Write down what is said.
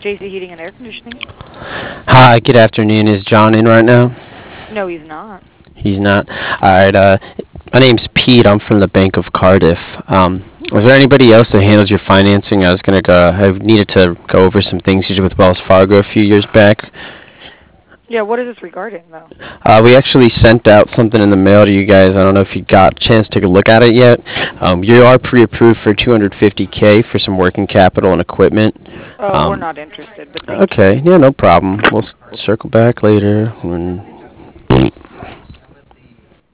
JC Heating and Air Conditioning. Hi, good afternoon. Is John in right now? No, he's not. He's not. All right. My name's Pete. I'm from the Bank of Cardiff. Was there anybody else that handles your financing? I was gonna go. I needed to go over some things you did with Wells Fargo a few years back. Yeah, what is this regarding, though? We actually sent out something in the mail to you guys. I don't know if you got a chance to take a look at it yet. You are pre-approved for 250K for some working capital and equipment. Oh, we're Um, not interested, but thank you. okay. Yeah, no problem. We'll circle back later when